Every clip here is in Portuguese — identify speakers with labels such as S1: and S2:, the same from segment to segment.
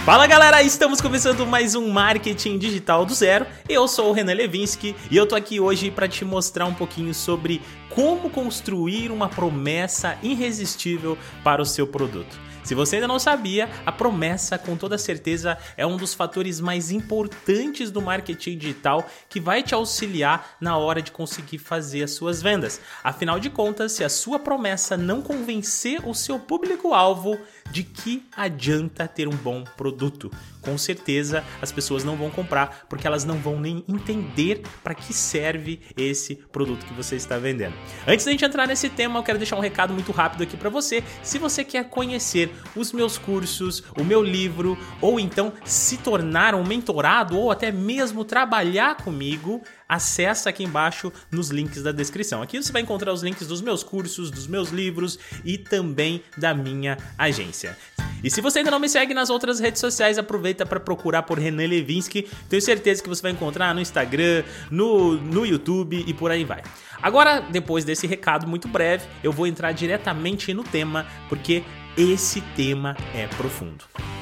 S1: Fala galera, estamos começando mais um Marketing Digital do Zero. Eu sou o Renan Levinsky e eu tô aqui hoje para te mostrar um pouquinho sobre como construir uma promessa irresistível para o seu produto. Se você ainda não sabia, a promessa com toda certeza é um dos fatores mais importantes do marketing digital que vai te auxiliar na hora de conseguir fazer as suas vendas. Afinal de contas, se a sua promessa não convencer o seu público-alvo, de que adianta ter um bom produto? Com certeza as pessoas não vão comprar porque elas não vão nem entender para que serve esse produto que você está vendendo. Antes da gente entrar nesse tema, eu quero deixar um recado muito rápido aqui para você. Se você quer conhecer os meus cursos, o meu livro, ou então se tornar um mentorado ou até mesmo trabalhar comigo, acessa aqui embaixo nos links da descrição. Aqui você vai encontrar os links dos meus cursos, dos meus livros e também da minha agência. E se você ainda não me segue nas outras redes sociais, aproveita para procurar por Renan Levinsky. Tenho certeza que você vai encontrar no Instagram, no YouTube e por aí vai. Agora, depois desse recado muito breve, eu vou entrar diretamente no tema, porque esse tema é profundo.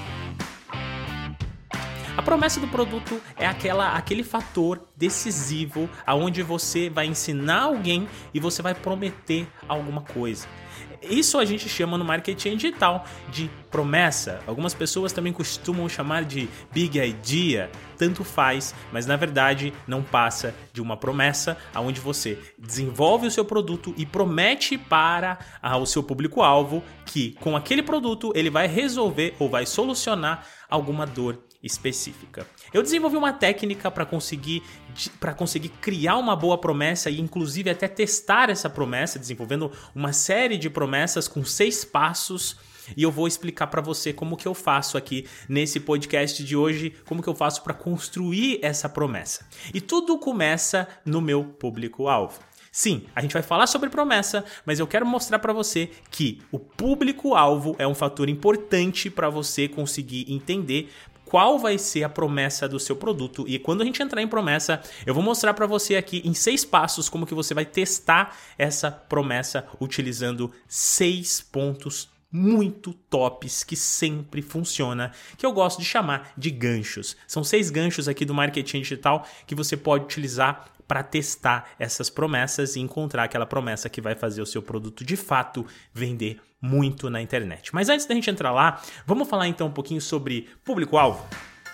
S1: A promessa do produto é aquele fator decisivo aonde você vai ensinar alguém e você vai prometer alguma coisa. Isso a gente chama no marketing digital de promessa. Algumas pessoas também costumam chamar de big idea. Tanto faz, mas na verdade não passa de uma promessa onde você desenvolve o seu produto e promete para o seu público-alvo que com aquele produto ele vai resolver ou vai solucionar alguma dor específica. Eu desenvolvi uma técnica para conseguir criar uma boa promessa e inclusive até testar essa promessa, desenvolvendo uma série de promessas com 6 passos. E eu vou explicar para você como que eu faço aqui nesse podcast de hoje, como que eu faço para construir essa promessa. E tudo começa no meu público-alvo. Sim, a gente vai falar sobre promessa, mas eu quero mostrar para você que o público-alvo é um fator importante para você conseguir entender qual vai ser a promessa do seu produto. E quando a gente entrar em promessa, eu vou mostrar para você aqui em 6 passos como que você vai testar essa promessa utilizando 6 pontos muito tops que sempre funciona, que eu gosto de chamar de ganchos. São 6 ganchos aqui do marketing digital que você pode utilizar para testar essas promessas e encontrar aquela promessa que vai fazer o seu produto de fato vender muito na internet. Mas antes da gente entrar lá, vamos falar então um pouquinho sobre público-alvo?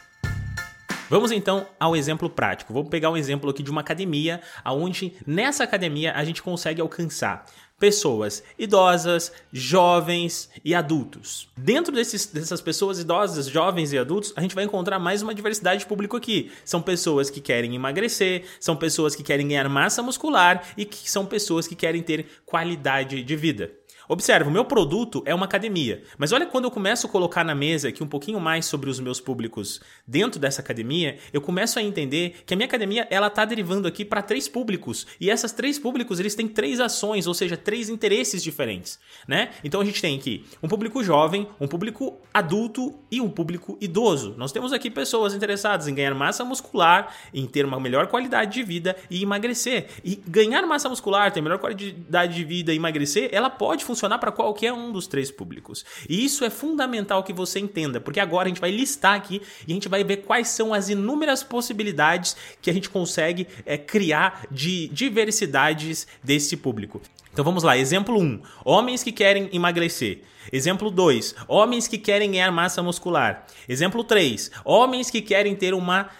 S1: Vamos então ao exemplo prático. Vou pegar um exemplo aqui de uma academia, onde nessa academia a gente consegue alcançar pessoas idosas, jovens e adultos. Dentro dessas pessoas idosas, jovens e adultos, a gente vai encontrar mais uma diversidade de público aqui. São pessoas que querem emagrecer, são pessoas que querem ganhar massa muscular e que são pessoas que querem ter qualidade de vida. Observa, o meu produto é uma academia, mas olha quando eu começo a colocar na mesa aqui um pouquinho mais sobre os meus públicos dentro dessa academia, eu começo a entender que a minha academia ela está derivando aqui para 3 públicos e essas 3 públicos eles têm 3 ações, ou seja, 3 interesses diferentes, né? Então a gente tem aqui um público jovem, um público adulto e um público idoso. Nós temos aqui pessoas interessadas em ganhar massa muscular, em ter uma melhor qualidade de vida e emagrecer. E ganhar massa muscular, ter melhor qualidade de vida e emagrecer, ela pode funcionar para qualquer um dos 3 públicos. E isso é fundamental que você entenda, porque agora a gente vai listar aqui e a gente vai ver quais são as inúmeras possibilidades que a gente consegue criar de diversidades desse público. Então vamos lá, exemplo 1, homens que querem emagrecer. Exemplo 2, homens que querem ganhar massa muscular. Exemplo 3, homens que querem ter uma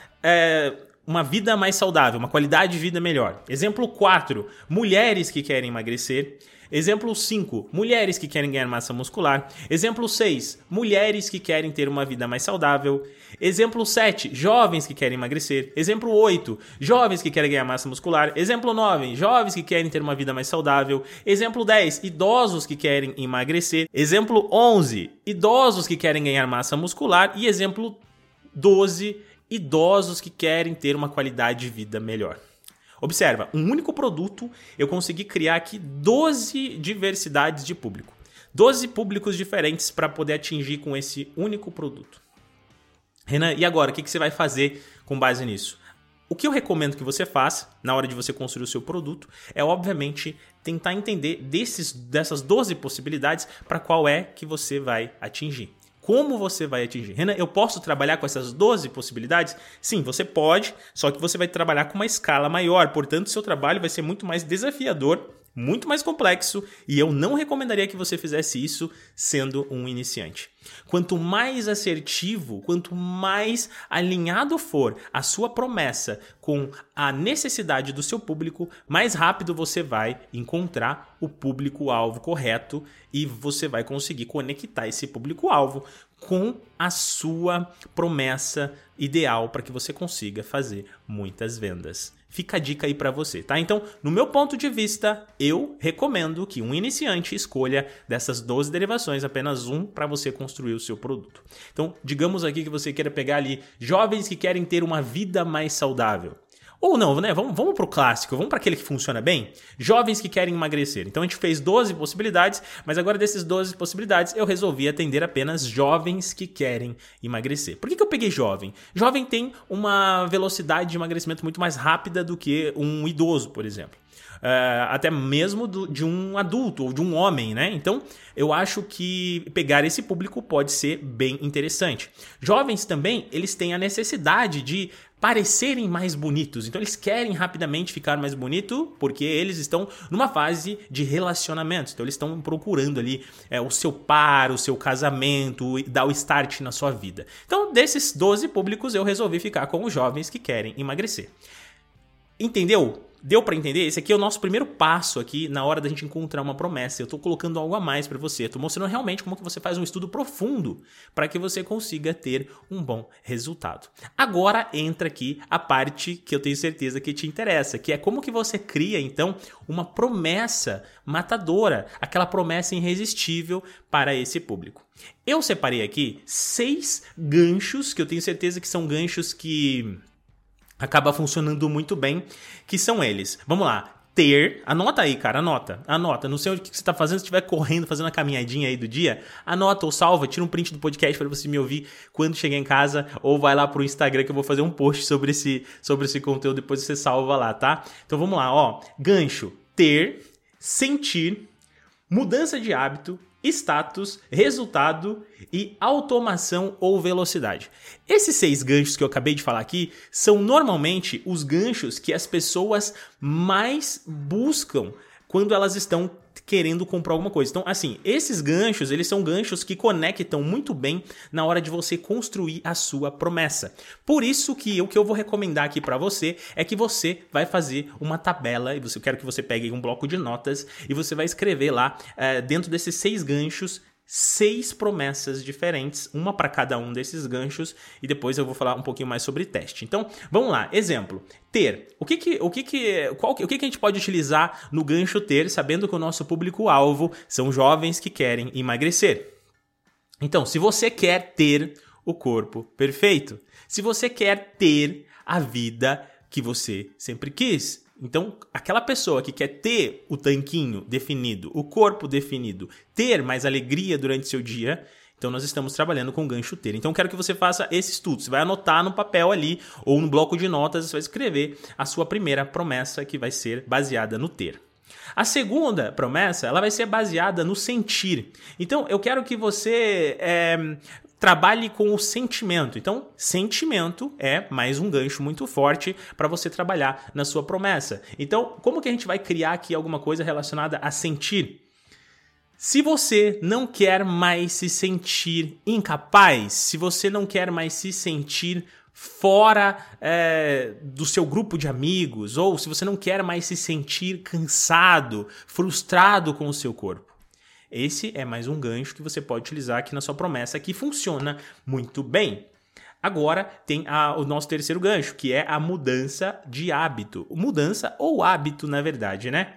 S1: vida mais saudável, uma qualidade de vida melhor. Exemplo 4, mulheres que querem emagrecer. Exemplo 5, mulheres que querem ganhar massa muscular. Exemplo 6, mulheres que querem ter uma vida mais saudável. Exemplo 7, jovens que querem emagrecer. Exemplo 8, jovens que querem ganhar massa muscular. Exemplo 9, jovens que querem ter uma vida mais saudável. Exemplo 10, idosos que querem emagrecer. Exemplo 11, idosos que querem ganhar massa muscular. E exemplo 12, idosos que querem ter uma qualidade de vida melhor. Observa, um único produto eu consegui criar aqui 12 diversidades de público. 12 públicos diferentes para poder atingir com esse único produto. Renan, e agora? O que você vai fazer com base nisso? O que eu recomendo que você faça na hora de você construir o seu produto é, obviamente, tentar entender dessas 12 possibilidades para qual é que você vai atingir. como você vai atingir. Renan, eu posso trabalhar com essas 12 possibilidades? Sim, você pode, só que você vai trabalhar com uma escala maior, portanto, seu trabalho vai ser muito mais desafiador, muito mais complexo, e eu não recomendaria que você fizesse isso sendo um iniciante. Quanto mais assertivo, quanto mais alinhado for a sua promessa com a necessidade do seu público, mais rápido você vai encontrar o público-alvo correto e você vai conseguir conectar esse público-alvo com a sua promessa ideal para que você consiga fazer muitas vendas. Fica a dica aí para você, tá? Então, no meu ponto de vista, eu recomendo que um iniciante escolha dessas 12 derivações, apenas um para você construir o seu produto. Então, digamos aqui que você queira pegar ali jovens que querem ter uma vida mais saudável. Ou não, né? Vamos pro clássico, vamos para aquele que funciona bem. Jovens que querem emagrecer. Então a gente fez 12 possibilidades, mas agora desses 12 possibilidades eu resolvi atender apenas jovens que querem emagrecer. Por que eu peguei jovem? Jovem tem uma velocidade de emagrecimento muito mais rápida do que um idoso, por exemplo. Até mesmo de um adulto ou de um homem, né? Então, eu acho que pegar esse público pode ser bem interessante. Jovens também, eles têm a necessidade de parecerem mais bonitos. Então, eles querem rapidamente ficar mais bonito porque eles estão numa fase de relacionamento. Então, eles estão procurando ali o seu par, o seu casamento, dar o start na sua vida. Então, desses 12 públicos, eu resolvi ficar com os jovens que querem emagrecer. Entendeu? Deu para entender? Esse aqui é o nosso primeiro passo aqui na hora da gente encontrar uma promessa. Eu estou colocando algo a mais para você. Estou mostrando realmente como que você faz um estudo profundo para que você consiga ter um bom resultado. Agora entra aqui a parte que eu tenho certeza que te interessa, que é como que você cria, então, uma promessa matadora, aquela promessa irresistível para esse público. Eu separei aqui 6 ganchos, que eu tenho certeza que são ganchos que acaba funcionando muito bem, que são eles. Vamos lá. Ter, anota aí, cara, anota. Não sei o que você está fazendo, se estiver correndo, fazendo uma caminhadinha aí do dia, anota ou salva, tira um print do podcast para você me ouvir quando chegar em casa, ou vai lá pro Instagram que eu vou fazer um post sobre esse conteúdo, depois você salva lá, tá? Então vamos lá, ó. Gancho, ter, sentir, mudança de hábito, status, resultado e automação ou velocidade. Esses 6 ganchos que eu acabei de falar aqui são normalmente os ganchos que as pessoas mais buscam quando elas estão querendo comprar alguma coisa. Então, assim, esses ganchos, eles são ganchos que conectam muito bem na hora de você construir a sua promessa. Por isso que o que eu vou recomendar aqui para você é que você vai fazer uma tabela, e eu quero que você pegue um bloco de notas e você vai escrever lá, dentro desses 6 ganchos, 6 promessas diferentes, uma para cada um desses ganchos, e depois eu vou falar um pouquinho mais sobre teste. Então, vamos lá. Exemplo, ter. O que a gente pode utilizar no gancho ter, sabendo que o nosso público-alvo são jovens que querem emagrecer? Então, se você quer ter o corpo perfeito, se você quer ter a vida que você sempre quis, então, aquela pessoa que quer ter o tanquinho definido, o corpo definido, ter mais alegria durante seu dia, então nós estamos trabalhando com o gancho ter. Então, eu quero que você faça esse estudo. Você vai anotar no papel ali ou no bloco de notas, você vai escrever a sua primeira promessa, que vai ser baseada no ter. A segunda promessa, ela vai ser baseada no sentir. Então, eu quero que você trabalhe com o sentimento. Então, sentimento é mais um gancho muito forte para você trabalhar na sua promessa. Então, como que a gente vai criar aqui alguma coisa relacionada a sentir? Se você não quer mais se sentir incapaz, se você não quer mais se sentir fora do seu grupo de amigos, ou se você não quer mais se sentir cansado, frustrado com o seu corpo, esse é mais um gancho que você pode utilizar aqui na sua promessa, que funciona muito bem. Agora tem o nosso terceiro gancho, que é a mudança de hábito. Mudança ou hábito, na verdade, né?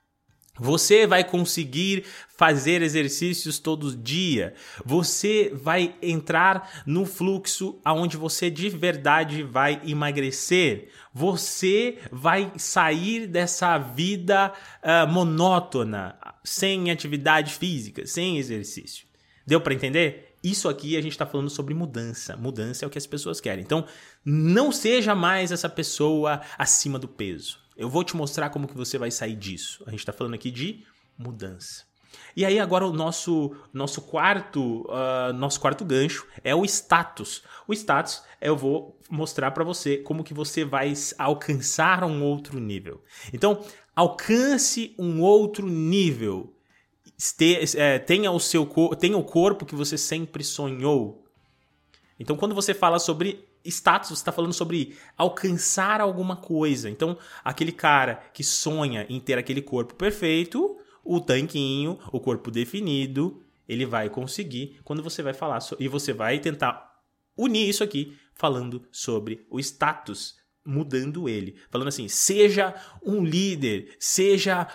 S1: Você vai conseguir fazer exercícios todo dia. Você vai entrar no fluxo onde você de verdade vai emagrecer. Você vai sair dessa vida monótona, sem atividade física, sem exercício. Deu para entender? Isso aqui a gente está falando sobre mudança. Mudança é o que as pessoas querem. Então, não seja mais essa pessoa acima do peso. Eu vou te mostrar como que você vai sair disso. A gente está falando aqui de mudança. E aí agora o nosso quarto gancho é o status. O status eu vou mostrar para você como que você vai alcançar um outro nível. Então, alcance um outro nível. Tenha o corpo que você sempre sonhou. Então, quando você fala sobre status, você está falando sobre alcançar alguma coisa. Então, aquele cara que sonha em ter aquele corpo perfeito, o tanquinho, o corpo definido, ele vai conseguir quando você vai falar. E você vai tentar unir isso aqui falando sobre o status, mudando ele. Falando assim, seja um líder, seja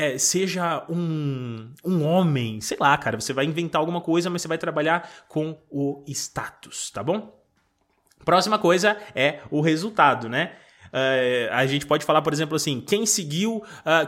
S1: um homem, sei lá, cara. Você vai inventar alguma coisa, mas você vai trabalhar com o status, tá bom? Próxima coisa é o resultado, né? A gente pode falar, por exemplo, assim, quem seguiu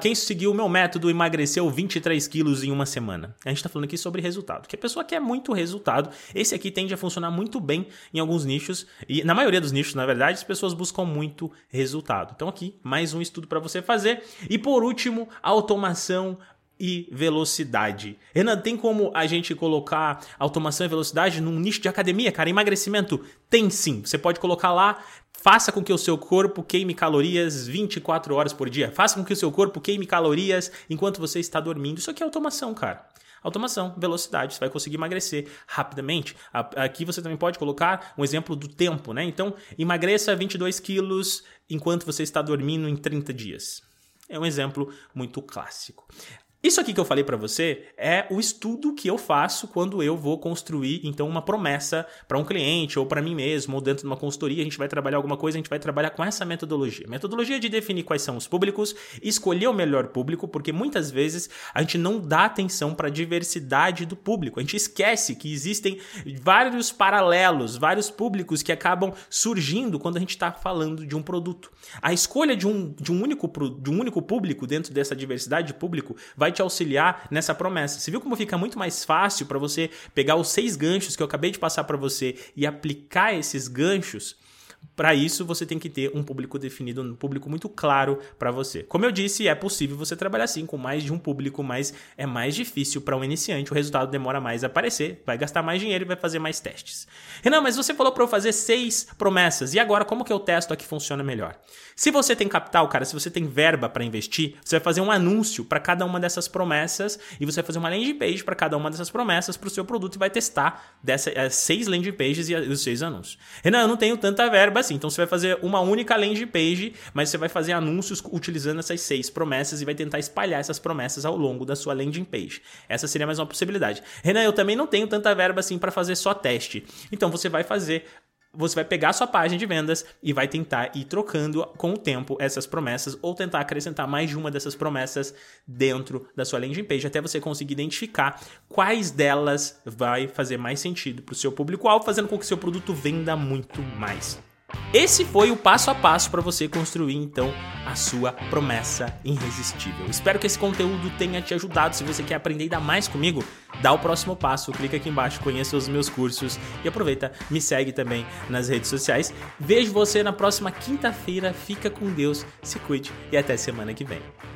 S1: o meu método emagreceu 23 quilos em uma semana. A gente está falando aqui sobre resultado, que a pessoa quer muito resultado. Esse aqui tende a funcionar muito bem em alguns nichos, e na maioria dos nichos, na verdade, as pessoas buscam muito resultado. Então aqui, mais um estudo para você fazer. E por último, automação e velocidade. Renan, tem como a gente colocar automação e velocidade num nicho de academia, cara? Emagrecimento? Tem sim. Você pode colocar lá, faça com que o seu corpo queime calorias 24 horas por dia. Faça com que o seu corpo queime calorias enquanto você está dormindo. Isso aqui é automação, cara. Automação, velocidade, você vai conseguir emagrecer rapidamente. Aqui você também pode colocar um exemplo do tempo, né? Então, emagreça 22 quilos enquanto você está dormindo em 30 dias. É um exemplo muito clássico. Isso aqui que eu falei para você é o estudo que eu faço quando eu vou construir, então, uma promessa para um cliente ou para mim mesmo, ou dentro de uma consultoria, a gente vai trabalhar alguma coisa, a gente vai trabalhar com essa metodologia. Metodologia de definir quais são os públicos, escolher o melhor público, porque muitas vezes a gente não dá atenção para a diversidade do público. A gente esquece que existem vários paralelos, vários públicos que acabam surgindo quando a gente está falando de um produto. A escolha de um único público dentro dessa diversidade de público vai te auxiliar nessa promessa. Você viu como fica muito mais fácil para você pegar os 6 ganchos que eu acabei de passar para você e aplicar esses ganchos? Para isso, você tem que ter um público definido, um público muito claro para você. Como eu disse, é possível você trabalhar sim com mais de um público, mas é mais difícil para um iniciante. O resultado demora mais a aparecer, vai gastar mais dinheiro e vai fazer mais testes. Renan, mas você falou para eu fazer 6 promessas. E agora, como que eu testo a que funciona melhor? Se você tem capital, cara, se você tem verba para investir, você vai fazer um anúncio para cada uma dessas promessas e você vai fazer uma landing page para cada uma dessas promessas para o seu produto e vai testar 6 landing pages e os 6 anúncios. Renan, eu não tenho tanta verba assim, então você vai fazer uma única landing page, mas você vai fazer anúncios utilizando essas 6 promessas e vai tentar espalhar essas promessas ao longo da sua landing page. Essa seria mais uma possibilidade. Renan, eu também não tenho tanta verba assim para fazer só teste. Então você vai pegar a sua página de vendas e vai tentar ir trocando com o tempo essas promessas ou tentar acrescentar mais de uma dessas promessas dentro da sua landing page até você conseguir identificar quais delas vai fazer mais sentido para o seu público-alvo, fazendo com que o seu produto venda muito mais. Esse foi o passo a passo para você construir, então, a sua promessa irresistível. Espero que esse conteúdo tenha te ajudado. Se você quer aprender ainda mais comigo, dá o próximo passo, clica aqui embaixo, conheça os meus cursos e aproveita, me segue também nas redes sociais. Vejo você na próxima quinta-feira. Fica com Deus, se cuide e até semana que vem.